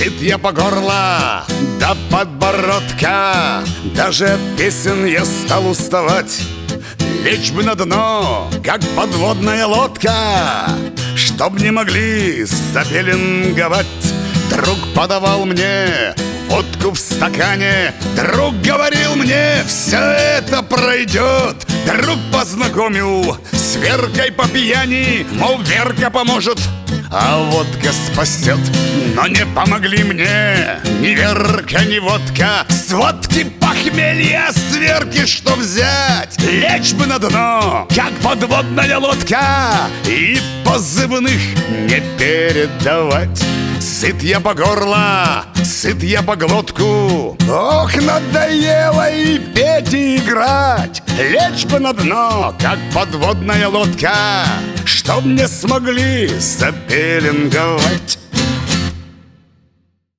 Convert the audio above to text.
Сыт я по горло до подбородка, даже от песен я стал уставать. Лечь бы на дно, как подводная лодка, чтоб не могли запеленговать. Друг подавал мне водку в стакане, друг говорил мне, все это пройдет. Друг познакомил с Веркой по пьяни, мол, Верка поможет, а водка спасет. Но не помогли мне ни Верка, ни водка. С водки похмелья, с Верки что взять? Лечь бы на дно, как подводная лодка, и позывных не передавать. Сыт я по горло, сыт я по глотку. Ох, надоело и петь, и играть. Лечь бы на дно, как подводная лодка, чтоб не смогли запеленговать.